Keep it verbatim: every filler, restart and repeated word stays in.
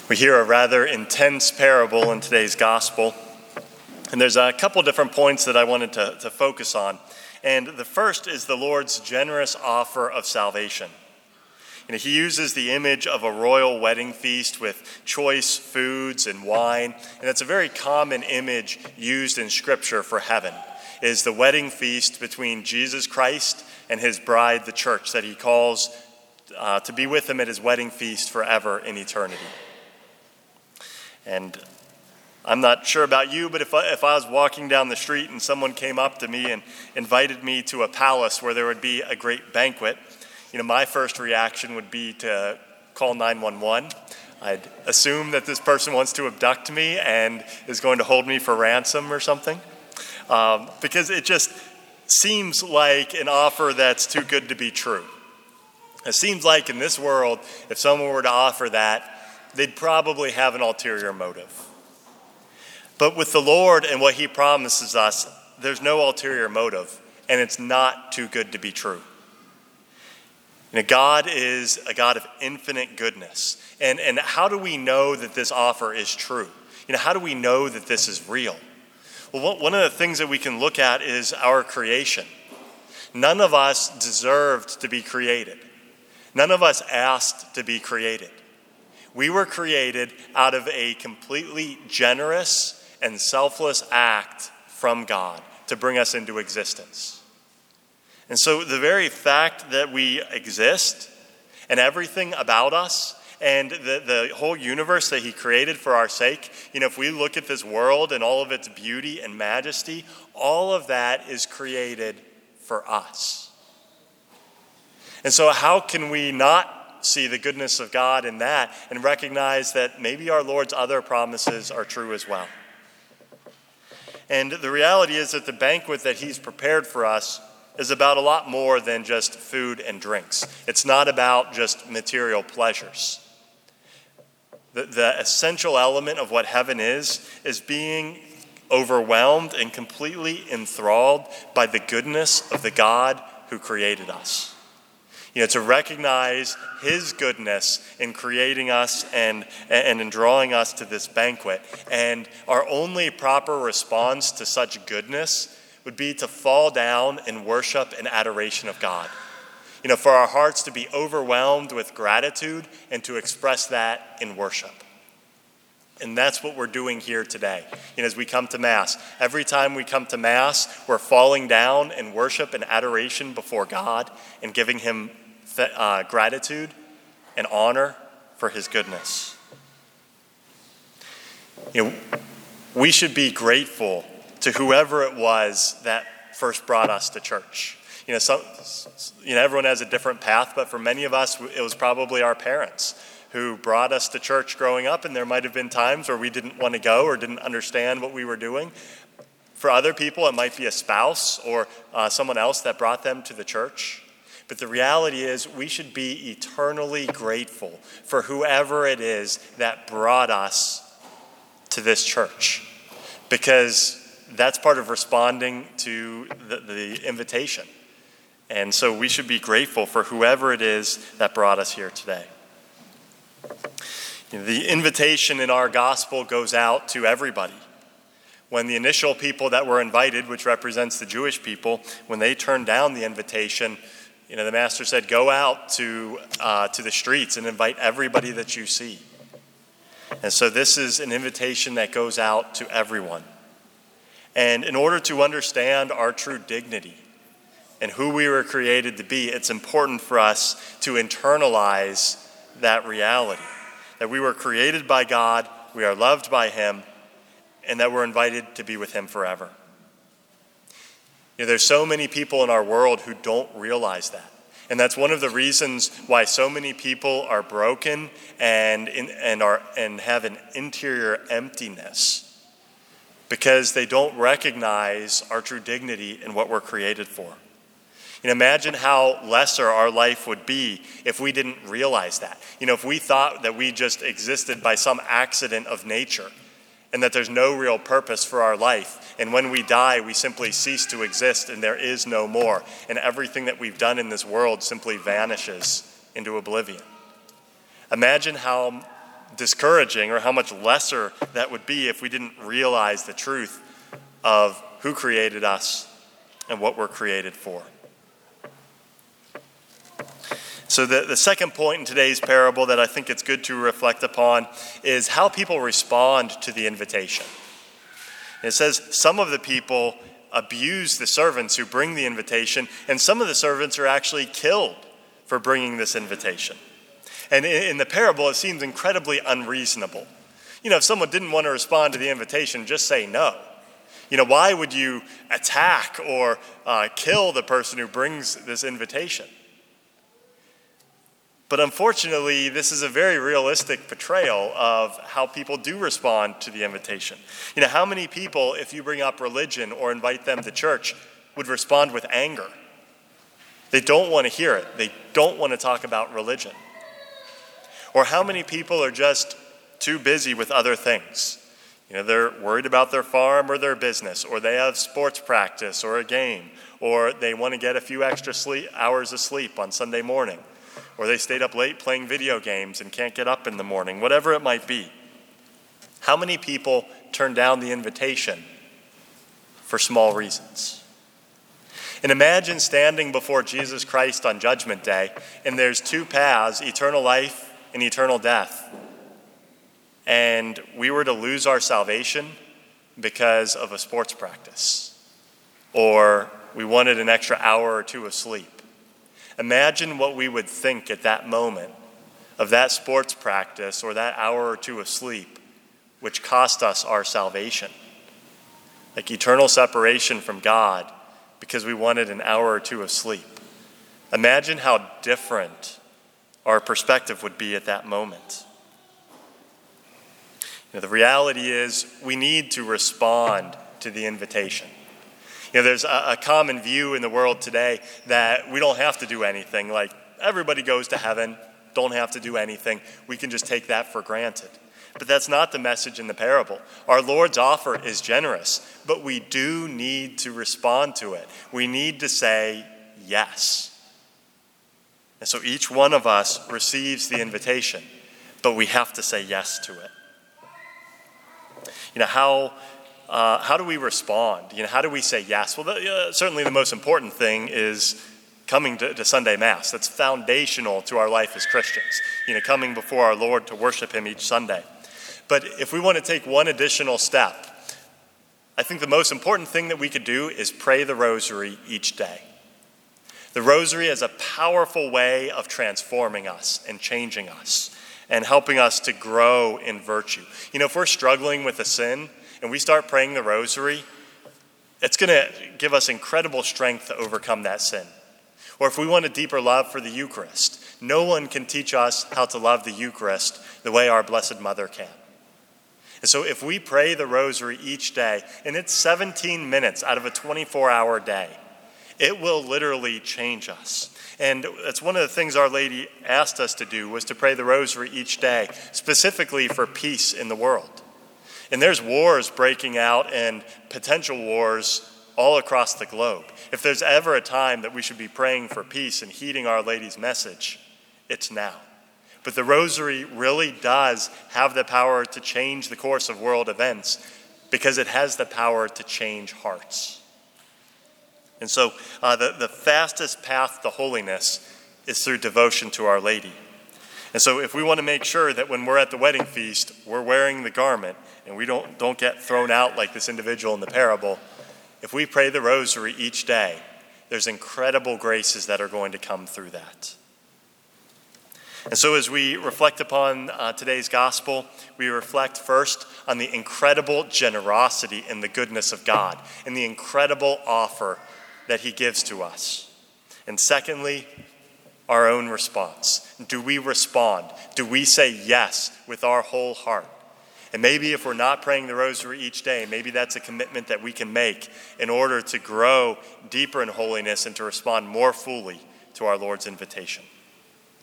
We hear a rather intense parable in today's gospel, and there's a couple different points that I wanted to, to focus on. And the first is the Lord's generous offer of salvation. You know, he uses the image of a royal wedding feast with choice foods and wine, and it's a very common image used in Scripture for heaven, is the wedding feast between Jesus Christ and his bride, the church, that he calls uh, to be with him at his wedding feast forever in eternity. And I'm not sure about you, but if I, if I was walking down the street and someone came up to me and invited me to a palace where there would be a great banquet, you know, my first reaction would be to call nine one one. I'd assume that this person wants to abduct me and is going to hold me for ransom or something, um, because it just seems like an offer that's too good to be true. It seems like in this world, if someone were to offer that, they'd probably have an ulterior motive. But with the Lord and what he promises us, there's no ulterior motive, and it's not too good to be true. You know, God is a God of infinite goodness. And, and how do we know that this offer is true? You know, how do we know that this is real? Well, one of the things that we can look at is our creation. None of us deserved to be created. None of us asked to be created. We were created out of a completely generous and selfless act from God to bring us into existence. And so the very fact that we exist and everything about us and the, the whole universe that he created for our sake, you know, if we look at this world and all of its beauty and majesty, all of that is created for us. And so how can we not see the goodness of God in that and recognize that maybe our Lord's other promises are true as well? And the reality is that the banquet that he's prepared for us is about a lot more than just food and drinks. It's not about just material pleasures. The, the essential element of what heaven is, is being overwhelmed and completely enthralled by the goodness of the God who created us. You know, to recognize his goodness in creating us and, and in drawing us to this banquet. And our only proper response to such goodness would be to fall down in worship and adoration of God. You know, for our hearts to be overwhelmed with gratitude and to express that in worship. And that's what we're doing here today. You know, as we come to Mass, every time we come to Mass, we're falling down in worship and adoration before God and giving him Uh, gratitude and honor for his goodness. You know, we should be grateful to whoever it was that first brought us to church. You know, some, you know, everyone has a different path, but for many of us, it was probably our parents who brought us to church growing up, and there might have been times where we didn't want to go or didn't understand what we were doing. For other people, it might be a spouse or uh, someone else that brought them to the church. But the reality is we should be eternally grateful for whoever it is that brought us to this church, because that's part of responding to the, the invitation. And so we should be grateful for whoever it is that brought us here today. You know, the invitation in our gospel goes out to everybody. When the initial people that were invited, which represents the Jewish people, when they turned down the invitation, you know, the master said, go out to uh, to the streets and invite everybody that you see. And so this is an invitation that goes out to everyone. And in order to understand our true dignity and who we were created to be, it's important for us to internalize that reality, that we were created by God, we are loved by him, and that we're invited to be with him forever. You know, there's so many people in our world who don't realize that. And that's one of the reasons why so many people are broken and in, and are and have an interior emptiness, because they don't recognize our true dignity and what we're created for. You know, imagine how lesser our life would be if we didn't realize that. You know, if we thought that we just existed by some accident of nature, and that there's no real purpose for our life. And when we die, we simply cease to exist and there is no more. And everything that we've done in this world simply vanishes into oblivion. Imagine how discouraging or how much lesser that would be if we didn't realize the truth of who created us and what we're created for. So the, the second point in today's parable that I think it's good to reflect upon is how people respond to the invitation. It says some of the people abuse the servants who bring the invitation, and some of the servants are actually killed for bringing this invitation. And in, in the parable, it seems incredibly unreasonable. You know, if someone didn't want to respond to the invitation, just say no. You know, why would you attack or uh, kill the person who brings this invitation? But unfortunately, this is a very realistic portrayal of how people do respond to the invitation. You know, how many people, if you bring up religion or invite them to church, would respond with anger? They don't want to hear it. They don't want to talk about religion. Or how many people are just too busy with other things? You know, they're worried about their farm or their business, or they have sports practice or a game, or they want to get a few extra sleep, hours of sleep on Sunday morning. Or they stayed up late playing video games and can't get up in the morning, whatever it might be. How many people turn down the invitation for small reasons? And imagine standing before Jesus Christ on Judgment Day, and there's two paths, eternal life and eternal death. And we were to lose our salvation because of a sports practice, or we wanted an extra hour or two of sleep. Imagine what we would think at that moment of that sports practice or that hour or two of sleep, which cost us our salvation. Like eternal separation from God because we wanted an hour or two of sleep. Imagine how different our perspective would be at that moment. You know, the reality is we need to respond to the invitation. You know, there's a, a common view in the world today that we don't have to do anything. Like, everybody goes to heaven, don't have to do anything. We can just take that for granted. But that's not the message in the parable. Our Lord's offer is generous, but we do need to respond to it. We need to say yes. And so each one of us receives the invitation, but we have to say yes to it. You know, how... Uh, how do we respond? You know, how do we say yes? Well, the, uh, certainly the most important thing is coming to, to Sunday Mass. That's foundational to our life as Christians. You know, coming before our Lord to worship Him each Sunday. But if we want to take one additional step, I think the most important thing that we could do is pray the Rosary each day. The Rosary is a powerful way of transforming us and changing us and helping us to grow in virtue. You know, if we're struggling with a sin, and we start praying the Rosary, it's going to give us incredible strength to overcome that sin. Or if we want a deeper love for the Eucharist, no one can teach us how to love the Eucharist the way our Blessed Mother can. And so if we pray the Rosary each day, and it's seventeen minutes out of a twenty-four hour day, it will literally change us. And that's one of the things Our Lady asked us to do, was to pray the Rosary each day, specifically for peace in the world. And there's wars breaking out and potential wars all across the globe. If there's ever a time that we should be praying for peace and heeding Our Lady's message, it's now. But the Rosary really does have the power to change the course of world events because it has the power to change hearts. And so uh, the, the fastest path to holiness is through devotion to Our Lady. And so if we want to make sure that when we're at the wedding feast, we're wearing the garment and we don't, don't get thrown out like this individual in the parable, if we pray the Rosary each day, there's incredible graces that are going to come through that. And so as we reflect upon uh, today's gospel, we reflect first on the incredible generosity and the goodness of God and the incredible offer that He gives to us. And secondly, our own response. Do we respond? Do we say yes with our whole heart? And maybe if we're not praying the Rosary each day, maybe that's a commitment that we can make in order to grow deeper in holiness and to respond more fully to our Lord's invitation.